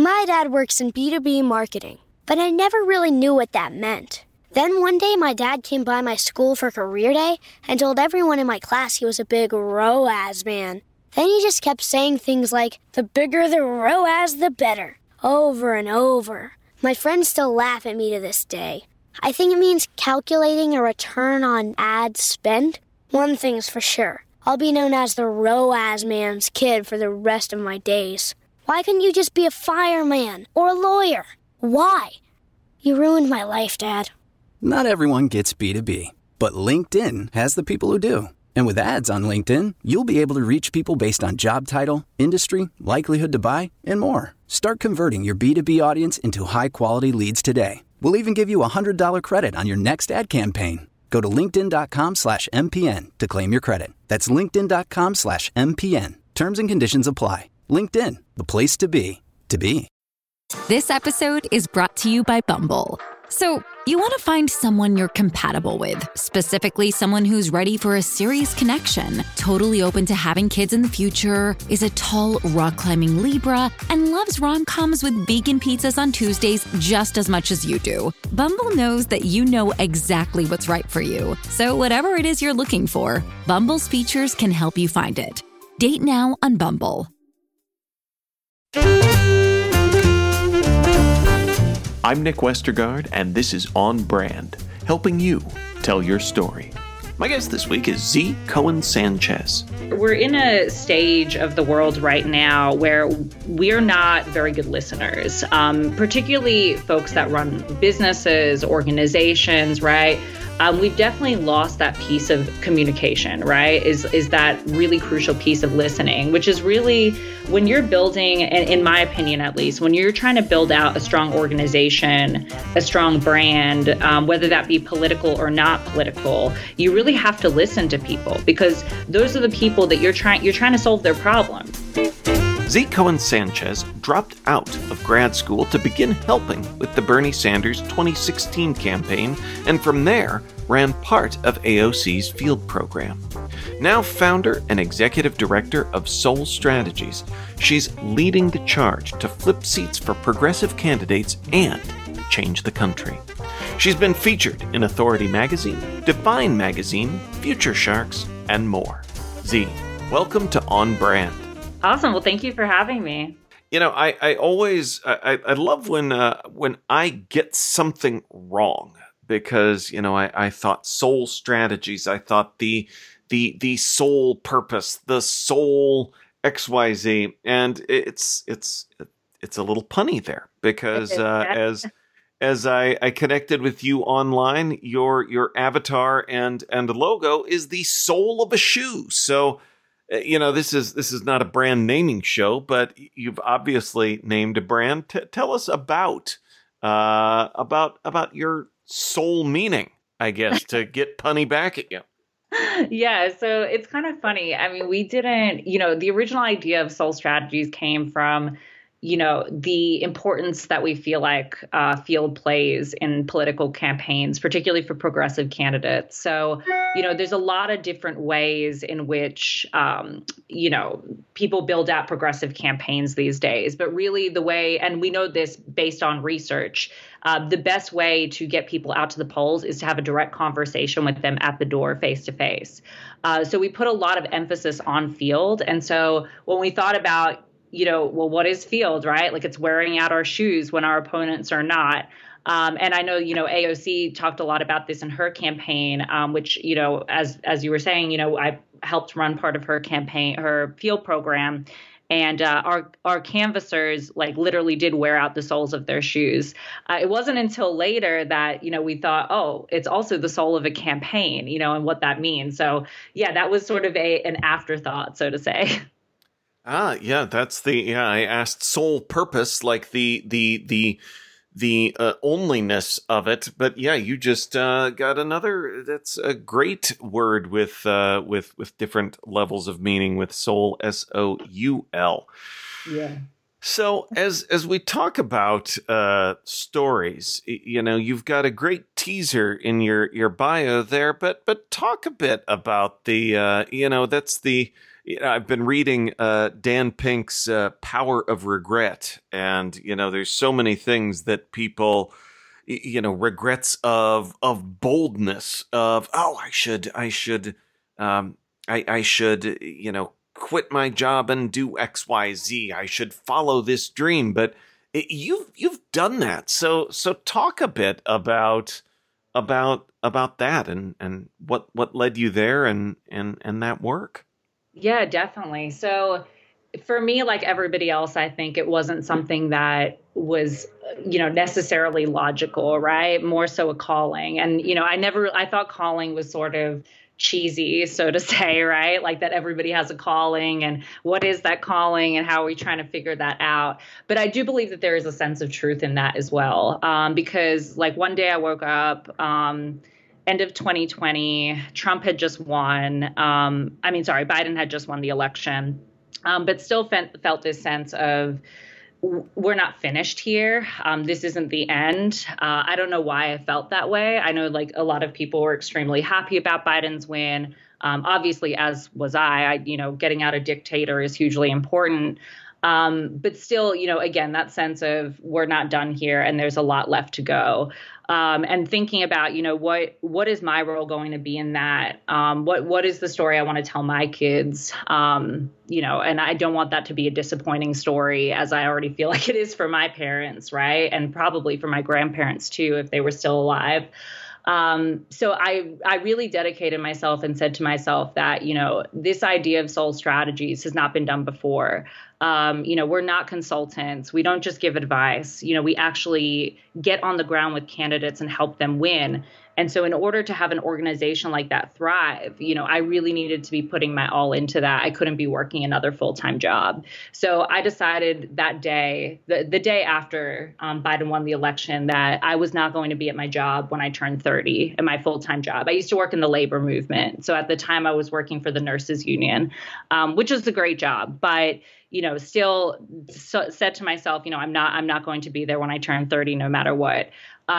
My dad works in B2B marketing, but I never really knew what that meant. Then one day my dad came by my school for career day and told everyone in my class he was a big ROAS man. Then he just kept saying things like, the bigger the ROAS, the better, over and over. My friends still laugh at me to this day. I think it means calculating a return on ad spend. One thing's for sure, I'll be known as the ROAS man's kid for the rest of my days. Why couldn't you just be a fireman or a lawyer? Why? You ruined my life, Dad. Not everyone gets B2B, but LinkedIn has the people who do. And with ads on LinkedIn, you'll be able to reach people based on job title, industry, likelihood to buy, and more. Start converting your B2B audience into high-quality leads today. We'll even give you a $100 credit on your next ad campaign. Go to linkedin.com/MPN to claim your credit. That's linkedin.com/MPN. Terms and conditions apply. LinkedIn, the place to be, to be. This episode is brought to you by Bumble. So, you want to find someone you're compatible with, specifically someone who's ready for a serious connection, totally open to having kids in the future, is a tall, rock-climbing Libra, and loves rom-coms with vegan pizzas on Tuesdays just as much as you do. Bumble knows that you know exactly what's right for you. So whatever it is you're looking for, Bumble's features can help you find it. Date now on Bumble. I'm Nick Westergaard, and this is On Brand, helping you tell your story. My guest this week is Z. Cohen Sanchez. We're in a stage of the world right now where we're not very good listeners, particularly folks that run businesses, organizations, right? We've definitely lost that piece of communication, right? Is that really crucial piece of listening, which is really when you're building, and in my opinion at least, when you're trying to build out a strong organization, a strong brand, whether that be political or not political, you really have to listen to people because those are the people that you're trying to solve their problems. Z. Cohen Sanchez dropped out of grad school to begin helping with the Bernie Sanders 2016 campaign, and from there ran part of AOC's field program. Now founder and executive director of Soul Strategies, she's leading the charge to flip seats for progressive candidates and change the country. She's been featured in Authority Magazine, Define Magazine, Future Sharks, and more. Z, welcome to On Brand. Awesome. Well, thank you for having me. You know, I always love when I get something wrong because, you know, I thought Soul Strategies, I thought the soul purpose, the soul XYZ, and it's a little punny there because as I connected with you online, your avatar and logo is the sole of a shoe. So, you know, this is not a brand naming show, but you've obviously named a brand. Tell us about your soul meaning, I guess, to get punny back at you. Yeah, so it's kind of funny. I mean, we didn't, the original idea of Soul Strategies came from, the importance that we feel like field plays in political campaigns, particularly for progressive candidates. So, there's a lot of different ways in which, people build out progressive campaigns these days. But really the way, and we know this based on research, the best way to get people out to the polls is to have a direct conversation with them at the door, face to face. So we put a lot of emphasis on field. And so when we thought about, what is field, right? Like it's wearing out our shoes when our opponents are not. And I know, AOC talked a lot about this in her campaign, which, as you were saying, I helped run part of her campaign, her field program. And our canvassers like literally did wear out the soles of their shoes. It wasn't until later that, we thought, oh, it's also the soul of a campaign, and what that means. So, yeah, that was sort of an afterthought, so to say. Yeah, that's I asked soul purpose, like the onlyness of it. But yeah, you just got another, that's a great word with different levels of meaning with soul, SOUL. Yeah. So as we talk about stories, you've got a great teaser in your bio there, but talk a bit about the, that's the, I've been reading Dan Pink's Power of Regret, and there's so many things that people, regrets of boldness, of I should quit my job and do X, Y, Z. I should follow this dream, but you've done that. So talk a bit about that and what led you there and that work. Yeah, definitely. So for me, like everybody else, I think it wasn't something that was, necessarily logical, right? More so a calling. And, I thought calling was sort of cheesy, so to say, right? Like that everybody has a calling, and what is that calling and how are we trying to figure that out? But I do believe that there is a sense of truth in that as well. Because like one day I woke up, end of 2020, Trump had just won. Biden had just won the election, but still felt this sense of we're not finished here. This isn't the end. I don't know why I felt that way. I know like a lot of people were extremely happy about Biden's win. Obviously, as was I, getting out a dictator is hugely important. But still, again, that sense of we're not done here and there's a lot left to go. And thinking about, what is my role going to be in that? What is the story I want to tell my kids? And I don't want that to be a disappointing story, as I already feel like it is for my parents, right? And probably for my grandparents too, if they were still alive. So I really dedicated myself and said to myself that, this idea of Soul Strategies has not been done before. We're not consultants. We don't just give advice. We actually get on the ground with candidates and help them win. And so in order to have an organization like that thrive, I really needed to be putting my all into that. I couldn't be working another full-time job. So I decided that day, the day after Biden won the election, that I was not going to be at my job when I turned 30 at my full-time job. I used to work in the labor movement. So at the time I was working for the nurses union, which was a great job. But still said to myself, I'm not going to be there when I turn 30, no matter what.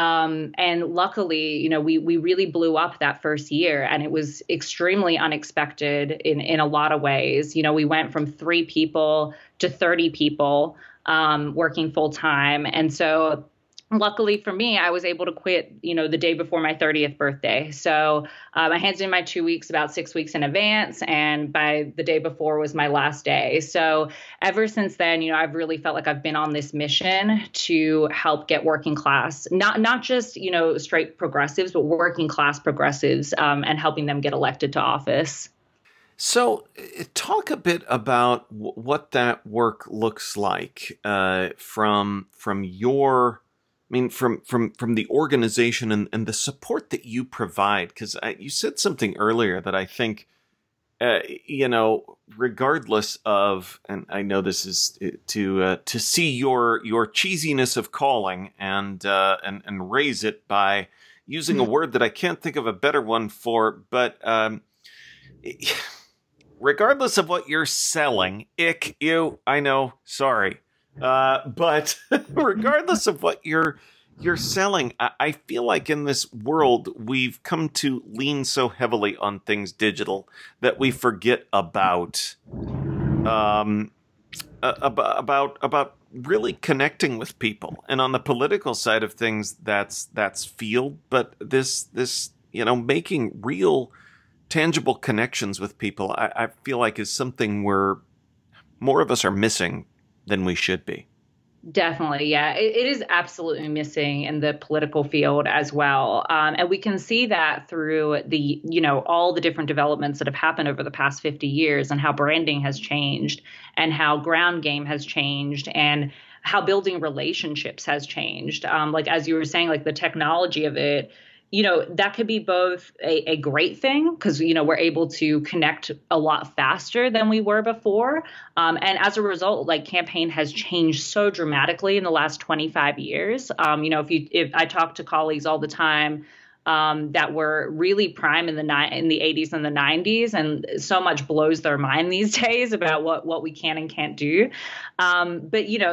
And luckily, we really blew up that first year, and it was extremely unexpected in a lot of ways. We went from 3 people to 30 people, working full time. And so luckily for me, I was able to quit, the day before my 30th birthday. So I handed in my 2 weeks about 6 weeks in advance. And by the day before was my last day. So ever since then, I've really felt like I've been on this mission to help get working class, not just, straight progressives, but working class progressives, and helping them get elected to office. So talk a bit about what that work looks like from your... from the organization and the support that you provide, because you said something earlier that I think, regardless of, and I know this is to see your cheesiness of calling and raise it by using a word that I can't think of a better one for, but regardless of what you're selling, I know, sorry. But regardless of what you're selling, I feel like in this world we've come to lean so heavily on things digital that we forget about really connecting with people. And on the political side of things, that's field, but this making real tangible connections with people, I feel like is something where more of us are missing than we should be. Definitely. Yeah, it is absolutely missing in the political field as well. And we can see that through the, all the different developments that have happened over the past 50 years and how branding has changed and how ground game has changed and how building relationships has changed. Like, as you were saying, like the technology of it, that could be both a great thing because, we're able to connect a lot faster than we were before. And as a result, like campaign has changed so dramatically in the last 25 years. If I talk to colleagues all the time, that were really prime in the 80s and the 90s, and so much blows their mind these days about what we can and can't do. But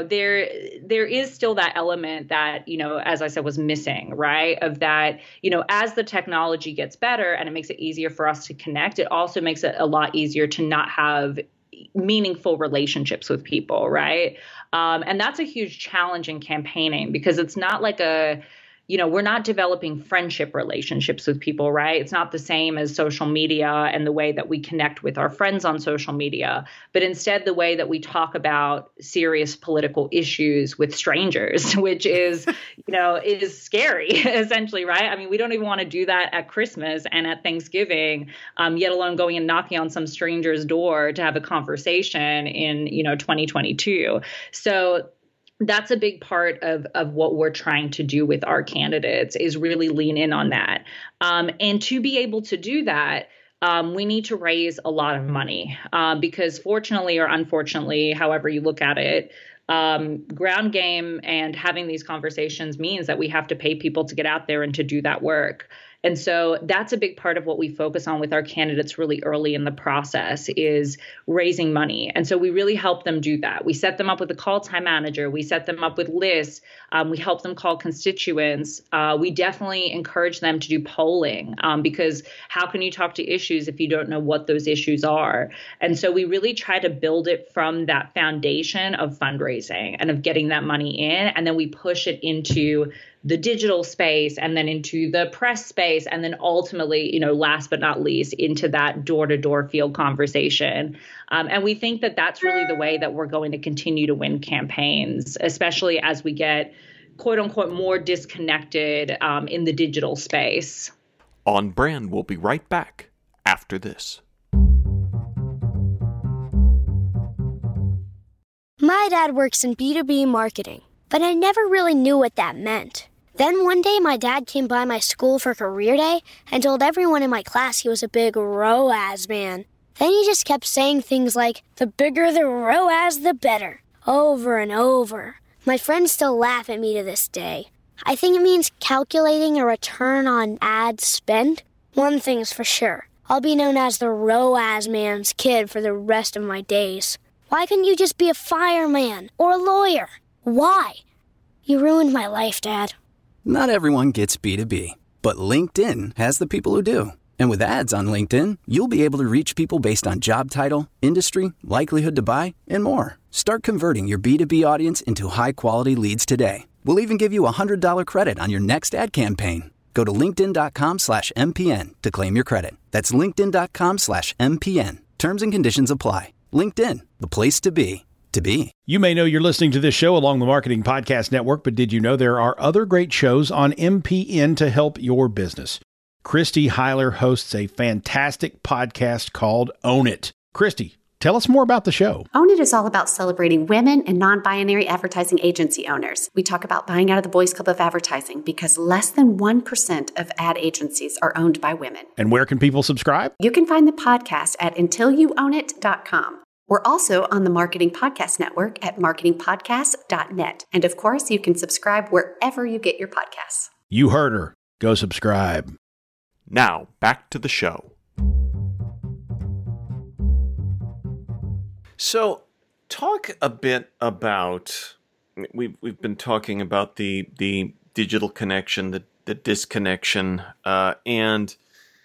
there is still that element that, as I said, was missing, right? Of that, as the technology gets better and it makes it easier for us to connect, it also makes it a lot easier to not have meaningful relationships with people, right? And that's a huge challenge in campaigning, because it's not like we're not developing friendship relationships with people, right? It's not the same as social media and the way that we connect with our friends on social media, but instead the way that we talk about serious political issues with strangers, which is, is scary, essentially, right? I mean, we don't even want to do that at Christmas and at Thanksgiving, yet alone going and knocking on some stranger's door to have a conversation in, 2022. So that's a big part of what we're trying to do with our candidates, is really lean in on that. And to be able to do that, we need to raise a lot of money because, fortunately or unfortunately, however you look at it, ground game and having these conversations means that we have to pay people to get out there and to do that work. And so that's a big part of what we focus on with our candidates really early in the process, is raising money. And so we really help them do that. We set them up with a call time manager. We set them up with lists. We help them call constituents. We definitely encourage them to do polling because how can you talk to issues if you don't know what those issues are? And so we really try to build it from that foundation of fundraising and of getting that money in. And then we push it into the digital space and then into the press space. And then ultimately, last but not least, into that door-to-door field conversation. And we think that that's really the way that we're going to continue to win campaigns, especially as we get, quote unquote, more disconnected in the digital space. On Brand will be right back after this. My dad works in B2B marketing, but I never really knew what that meant. Then one day my dad came by my school for career day and told everyone in my class he was a big ROAS man. Then he just kept saying things like, the bigger the ROAS, the better, over and over. My friends still laugh at me to this day. I think it means calculating a return on ad spend. One thing's for sure, I'll be known as the ROAS man's kid for the rest of my days. Why couldn't you just be a fireman or a lawyer? Why? You ruined my life, Dad. Not everyone gets B2B, but LinkedIn has the people who do. And with ads on LinkedIn, you'll be able to reach people based on job title, industry, likelihood to buy, and more. Start converting your B2B audience into high-quality leads today. We'll even give you a $100 credit on your next ad campaign. Go to linkedin.com/MPN to claim your credit. That's linkedin.com/MPN. Terms and conditions apply. LinkedIn, the place to be. You may know you're listening to this show along the Marketing Podcast Network, but did you know there are other great shows on MPN to help your business? Christy Heiler hosts a fantastic podcast called Own It. Christy, tell us more about the show. Own It is all about celebrating women and non-binary advertising agency owners. We talk about buying out of the boys' club of advertising because less than 1% of ad agencies are owned by women. And where can people subscribe? You can find the podcast at untilyouownit.com. We're also on the Marketing Podcast Network at marketingpodcast.net. And of course, you can subscribe wherever you get your podcasts. You heard her. Go subscribe. Now, back to the show. So, talk a bit about, we've been talking about the digital connection, the disconnection, and,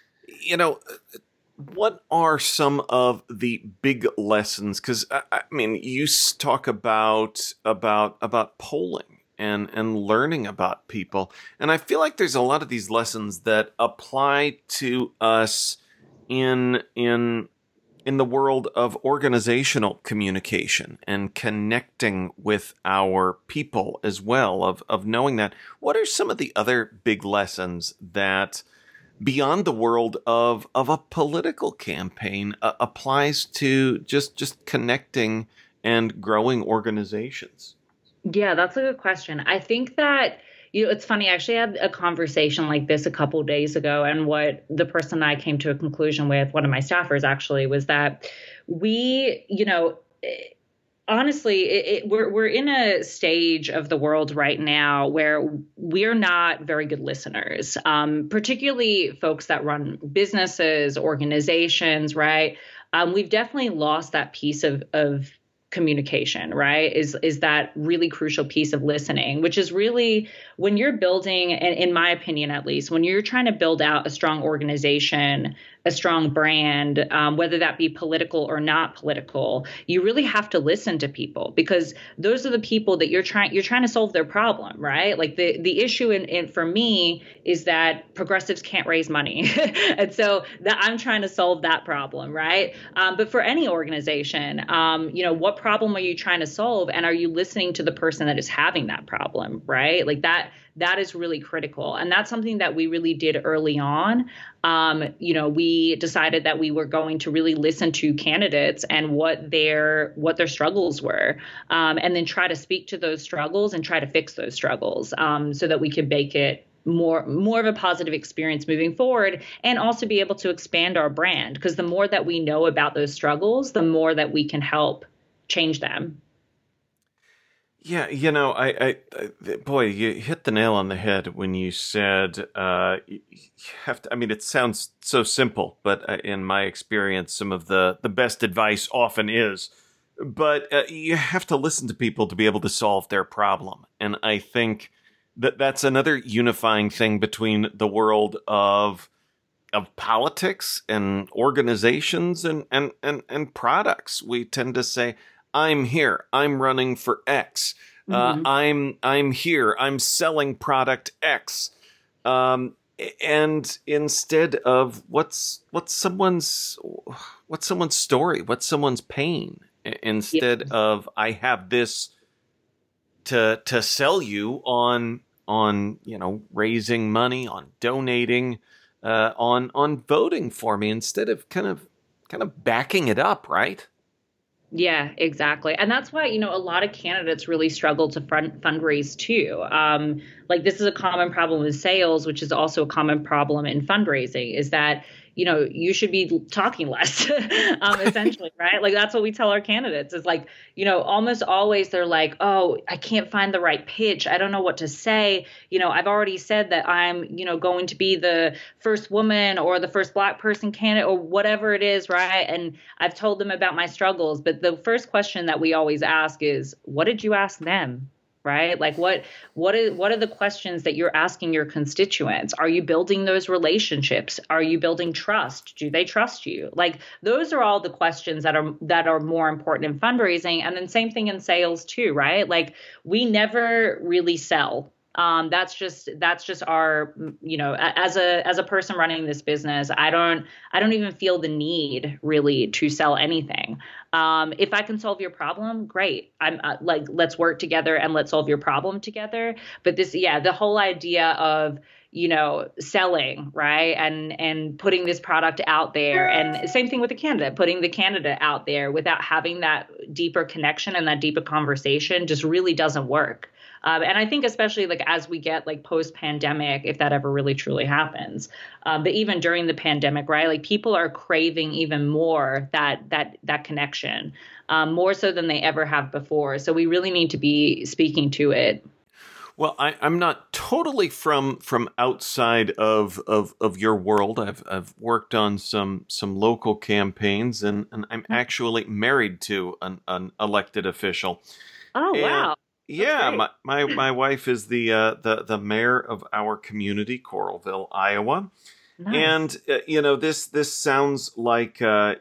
what are some of the big lessons? Because I mean, you talk about polling and learning about people, and I feel like there's a lot of these lessons that apply to us in the world of organizational communication and connecting with our people as well. Of knowing that. What are some of the other big lessons that, beyond the world of a political campaign, applies to just connecting and growing organizations? Yeah, that's a good question. I think that, it's funny. I actually had a conversation like this a couple of days ago. And what the person I came to a conclusion with, one of my staffers actually, was that we, honestly, we're in a stage of the world right now where we're not very good listeners, particularly folks that run businesses, organizations, right? We've definitely lost that piece of communication, right? Is that really crucial piece of listening, which is really when you're building, and in my opinion, at least, when you're trying to build out a strong organization, a strong brand, whether that be political or not political, you really have to listen to people, because those are the people that you're trying to solve their problem, right? Like the issue for me is that progressives can't raise money. And so I'm trying to solve that problem, right? But for any organization, what problem are you trying to solve? And are you listening to the person that is having that problem, right? Like that is really critical. And that's something that we really did early on. We decided that we were going to really listen to candidates and what their struggles were, and then try to speak to those struggles and try to fix those struggles, so that we could make it more of a positive experience moving forward, and also be able to expand our brand, because the more that we know about those struggles, the more that we can help change them. Yeah, boy, you hit the nail on the head when you said you have to. I mean, it sounds so simple, but in my experience, some of the best advice often is. But you have to listen to people to be able to solve their problem, and I think that's another unifying thing between the world of politics and organizations and products. We tend to say, I'm here. I'm running for X. I'm here. I'm selling product X. And instead of what's someone's story, what's someone's pain, instead of I have this to sell you on raising money, on donating, on voting for me, instead of kind of backing it up, right? Yeah, exactly. And that's why, a lot of candidates really struggle to fundraise too. Like this is a common problem with sales, which is also a common problem in fundraising, is that, you should be talking less, essentially, right? Like that's what we tell our candidates is like, almost always they're like, oh, I can't find the right pitch. I don't know what to say. I've already said that I'm, going to be the first woman or the first Black person candidate or whatever it is, right? And I've told them about my struggles. But the first question that we always ask is, what did you ask them? Right? Like what are the questions that you're asking your constituents? Are you building those relationships? Are you building trust? Do they trust you? Like those are all the questions that are more important in fundraising. And then same thing in sales too, right? Like we never really sell. That's just our, as a person running this business, I don't even feel the need really to sell anything. If I can solve your problem, great. I'm like, let's work together and let's solve your problem together. But the whole idea of, selling, right. And putting this product out there, and same thing with the candidate, putting the candidate out there without having that deeper connection and that deeper conversation just really doesn't work. And I think especially like as we get like post-pandemic, if that ever really truly happens, but even during the pandemic, right, like people are craving even more that connection, more so than they ever have before. So we really need to be speaking to it. Well, I'm not totally from outside of your world. I've worked on some local campaigns, and I'm actually married to an elected official. Oh, wow. Yeah, my wife is the mayor of our community, Coralville, Iowa. Nice. And this sounds like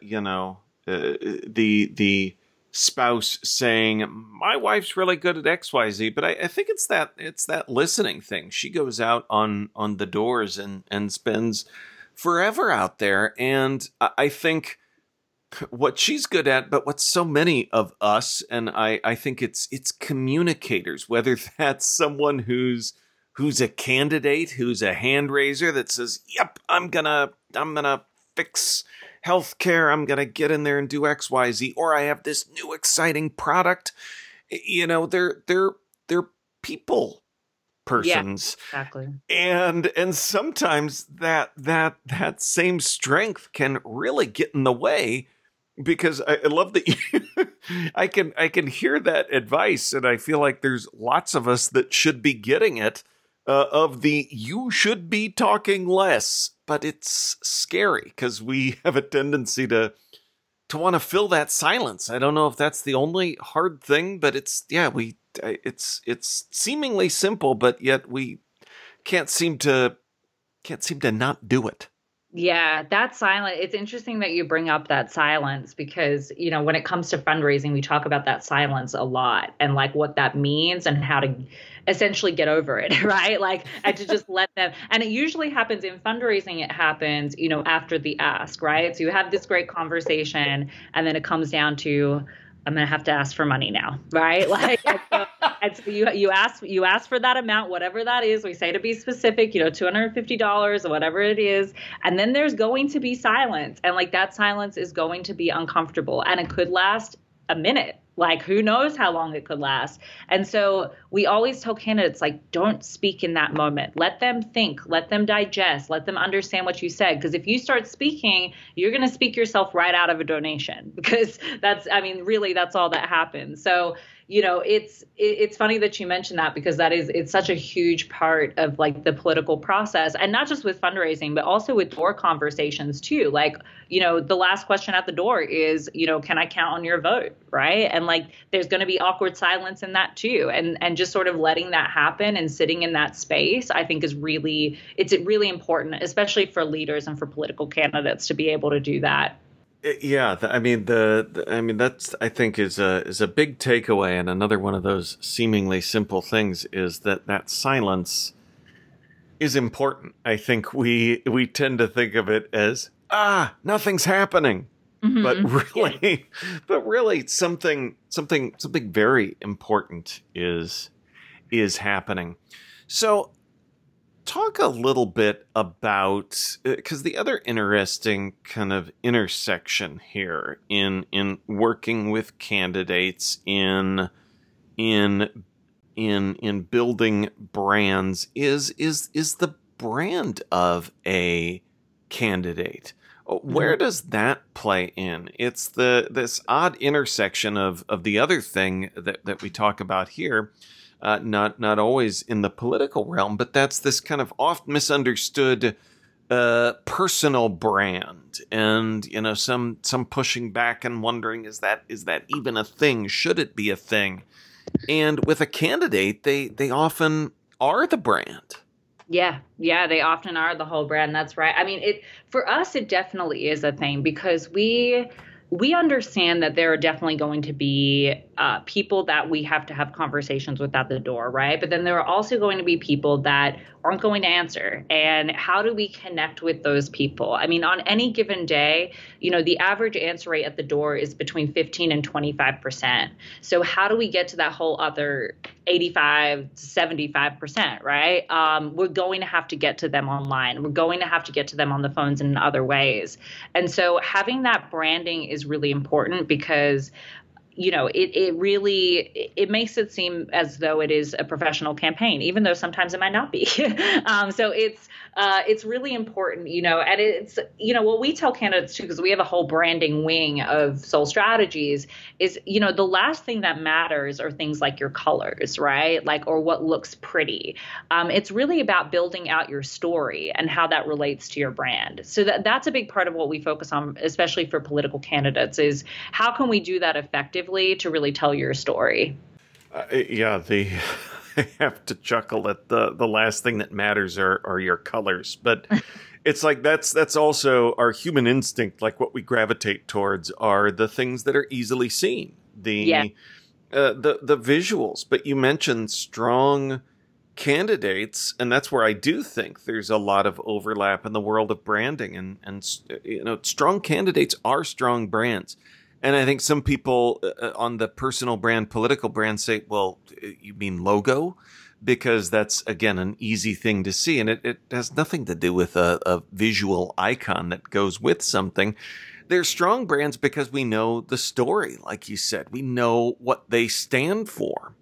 the spouse saying my wife's really good at XYZ, but I think it's that listening thing. She goes out on the doors and spends forever out there, and I think what she's good at, but what so many of us, and I think it's communicators, whether that's someone who's a candidate, who's a hand raiser that says, yep, I'm gonna fix healthcare, I'm gonna get in there and do XYZ, or I have this new exciting product. They're people persons. Yeah, exactly. And sometimes that same strength can really get in the way because I love that I can hear that advice, and I feel like there's lots of us that should be getting it. Of the you should be talking less, but it's scary because we have a tendency to want to fill that silence. I don't know if that's the only hard thing, but it's seemingly simple, but yet we can't seem to not do it. Yeah, that silence. It's interesting that you bring up that silence because, when it comes to fundraising, we talk about that silence a lot and like what that means and how to essentially get over it, right? Like, and to just let them, and it usually happens in fundraising. It happens, after the ask, right? So you have this great conversation and then it comes down to, I'm going to have to ask for money now, right? Like, and so you ask for that amount, whatever that is. We say to be specific, $250 or whatever it is. And then there's going to be silence. And like that silence is going to be uncomfortable and it could last a minute. Like, who knows how long it could last. And so we always tell candidates, like, don't speak in that moment. Let them think, let them digest, let them understand what you said. Because if you start speaking, you're going to speak yourself right out of a donation because really that's all that happens. So, it's funny that you mentioned that because it's such a huge part of like the political process, and not just with fundraising, but also with door conversations too. Like, the last question at the door is, can I count on your vote? Right. And like, there's going to be awkward silence in that too. And just sort of letting that happen and sitting in that space, I think it's really important, especially for leaders and for political candidates to be able to do that. Yeah, that's I think is a big takeaway, and another one of those seemingly simple things is that silence is important. I think we tend to think of it as nothing's happening, but really something very important is happening. So, talk a little bit about, because the other interesting kind of intersection here in working with candidates in building brands is the brand of a candidate. Where does that play in? It's this odd intersection of the other thing that we talk about here. Not always in the political realm, but that's this kind of oft misunderstood personal brand, and some pushing back and wondering is that even a thing? Should it be a thing? And with a candidate, they often are the brand. Yeah, they often are the whole brand. That's right. I mean, for us, it definitely is a thing because we understand that there are definitely going to be people that we have to have conversations with at the door, right? But then there are also going to be people that aren't going to answer. And how do we connect with those people? I mean, on any given day, the average answer rate at the door is between 15 and 25%. So how do we get to that whole other 85 to 75%, right? We're going to have to get to them online. We're going to have to get to them on the phones and in other ways. And so having that branding is really important because it makes it seem as though it is a professional campaign, even though sometimes it might not be. So it's really important, and it's, what we tell candidates too, because we have a whole branding wing of Soul Strategies is, the last thing that matters are things like your colors, right? Like, or what looks pretty. It's really about building out your story and how that relates to your brand. So that's a big part of what we focus on, especially for political candidates, is how can we do that effectively to really tell your story? I have to chuckle at the last thing that matters are your colors, but it's like that's also our human instinct. Like what we gravitate towards are the things that are easily seen, the visuals. But you mentioned strong candidates, and that's where I do think there's a lot of overlap in the world of branding, and strong candidates are strong brands. And I think some people on the personal brand, political brand say, well, you mean logo? Because that's, again, an easy thing to see. And it has nothing to do with a visual icon that goes with something. They're strong brands because we know the story, like you said. We know what they stand for.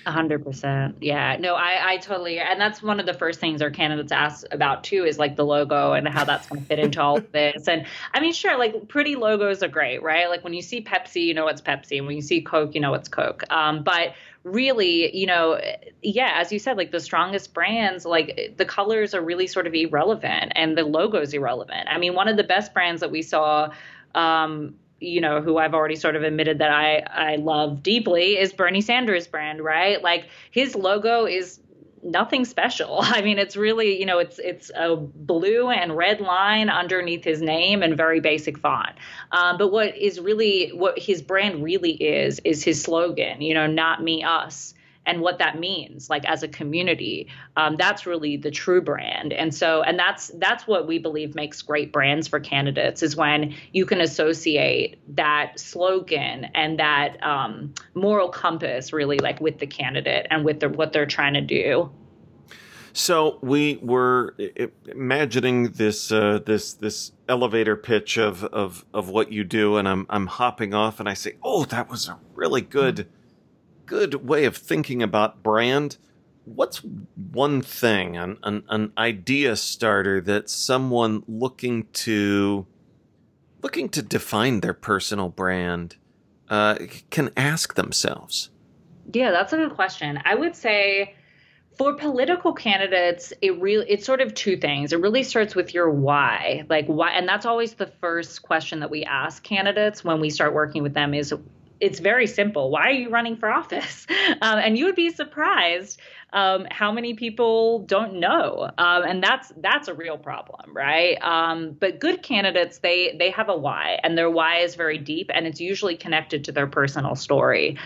100%. Yeah, no, I totally, and that's one of the first things our candidates ask about too, is like the logo and how that's going to fit into all of this. And I mean, sure, like pretty logos are great, right? Like when you see Pepsi, you know it's Pepsi, and when you see Coke, you know it's Coke. But really, yeah, as you said, like the strongest brands, like the colors are really sort of irrelevant and the logo's irrelevant. I mean, one of the best brands that we saw, who I've already sort of admitted that I love deeply, is Bernie Sanders' brand, right? Like his logo is nothing special. I mean, it's really, it's a blue and red line underneath his name and very basic font. But what his brand really is his slogan, not me, us. And what that means, like as a community, that's really the true brand. And that's what we believe makes great brands for candidates, is when you can associate that slogan and that moral compass really like with the candidate and with what they're trying to do. So we were imagining this elevator pitch of what you do, and I'm hopping off, and I say, "Oh, that was a really good way of thinking about brand." What's one thing, an idea starter that someone looking to define their personal brand can ask themselves? Yeah, that's a good question. I would say for political candidates, it's sort of two things. It really starts with your why, like why, and that's always the first question that we ask candidates when we start working with them. It's very simple. Why are you running for office? And you would be surprised how many people don't know. And that's a real problem, right? But good candidates, they have a why, and their why is very deep, and it's usually connected to their personal story.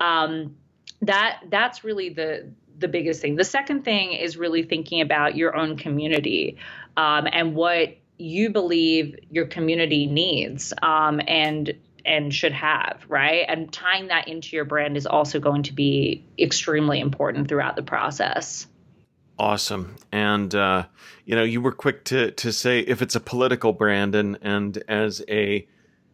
That's really the biggest thing. The second thing is really thinking about your own community and what you believe your community needs and should have, right? And tying that into your brand is also going to be extremely important throughout the process. Awesome. And, you were quick to say if it's a political brand and as a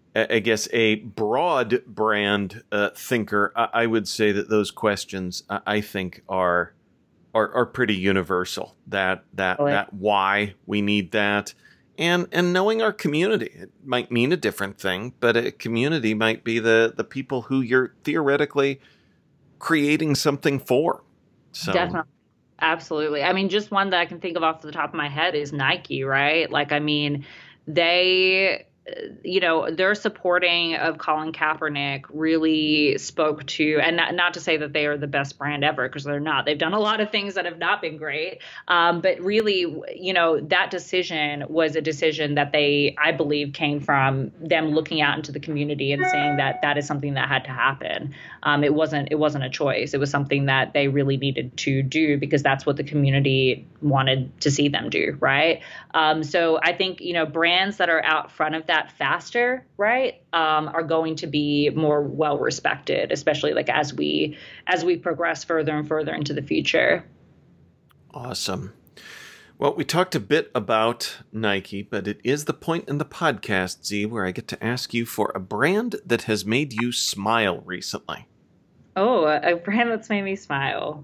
broad brand thinker, I would say that those questions I think are pretty universal. That why we need that. And knowing our community, it might mean a different thing, but a community might be the people who you're theoretically creating something for. So. Definitely. Absolutely. I mean, just one that I can think of off the top of my head is Nike, right? Like, I mean, they, their supporting of Colin Kaepernick really spoke to, and not to say that they are the best brand ever, because they're not. They've done a lot of things that have not been great. But really, that decision was a decision that I believe came from them looking out into the community and saying that is something that had to happen. It wasn't a choice. It was something that they really needed to do because that's what the community wanted to see them do, right? So I think, brands that are out front of that faster, right, are going to be more well respected, especially like as we progress further and further into the future. Awesome. Well, we talked a bit about Nike, but it is the point in the podcast, Z, where I get to ask you for a brand that has made you smile recently. Oh, a brand that's made me smile.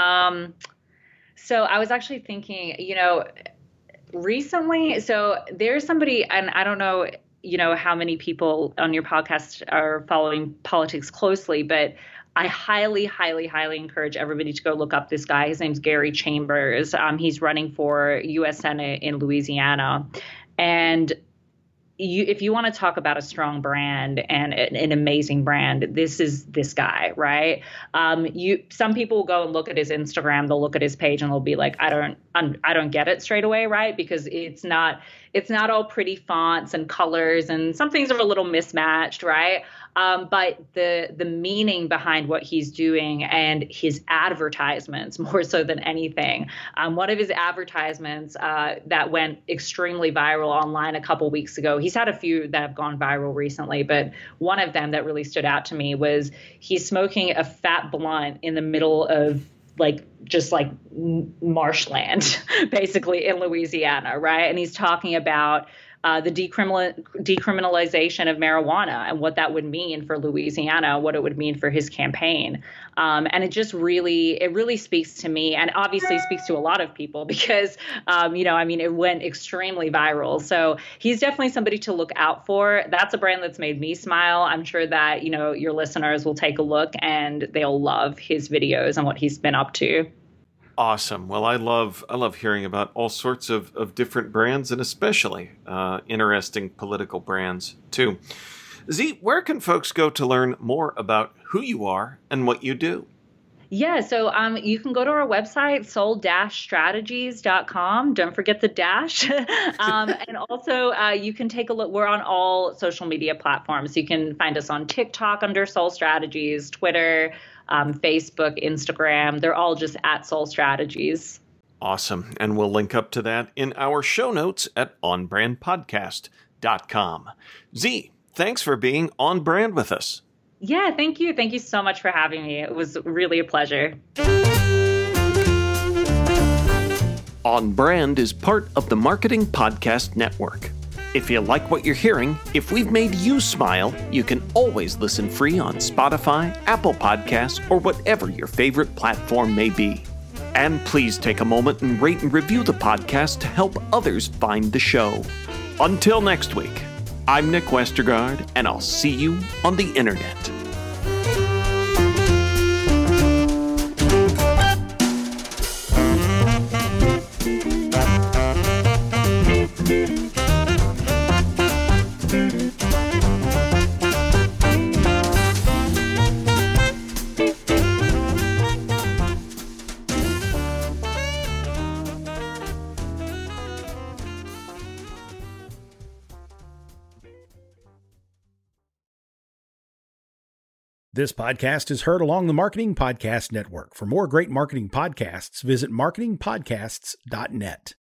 So I was actually thinking, recently, so there's somebody, and I don't know, how many people on your podcast are following politics closely, but I highly, highly, highly encourage everybody to go look up this guy. His name's Gary Chambers. He's running for U.S. Senate in Louisiana. And if you want to talk about a strong brand and an amazing brand, this is this guy, right? Some people will go and look at his Instagram, they'll look at his page and they'll be like, I don't get it straight away, right? Because it's not all pretty fonts and colors, and some things are a little mismatched, right? But the meaning behind what he's doing and his advertisements, more so than anything. One of his advertisements that went extremely viral online a couple weeks ago, he's had a few that have gone viral recently, but one of them that really stood out to me was he's smoking a fat blunt in the middle of just marshland, basically in Louisiana, right? And he's talking about the decriminalization of marijuana and what that would mean for Louisiana, what it would mean for his campaign. And it really speaks to me, and obviously speaks to a lot of people because, it went extremely viral. So he's definitely somebody to look out for. That's a brand that's made me smile. I'm sure that, your listeners will take a look and they'll love his videos and what he's been up to. Awesome. Well, I love hearing about all sorts of different brands, and especially interesting political brands too. Z, where can folks go to learn more about who you are and what you do? Yeah, so you can go to our website, soul-strategies.com. Don't forget the dash. And also you can take a look. We're on all social media platforms. You can find us on TikTok under Soul Strategies, Twitter, Facebook, Instagram. They're all just at Soul Strategies. Awesome. And we'll link up to that in our show notes at onbrandpodcast.com. Z, thanks for being on brand with us. Yeah, thank you. Thank you so much for having me. It was really a pleasure. On Brand is part of the Marketing Podcast Network. If you like what you're hearing, if we've made you smile, you can always listen free on Spotify, Apple Podcasts, or whatever your favorite platform may be. And please take a moment and rate and review the podcast to help others find the show. Until next week, I'm Nick Westergaard, and I'll see you on the internet. This podcast is heard along the Marketing Podcast Network. For more great marketing podcasts, visit marketingpodcasts.net.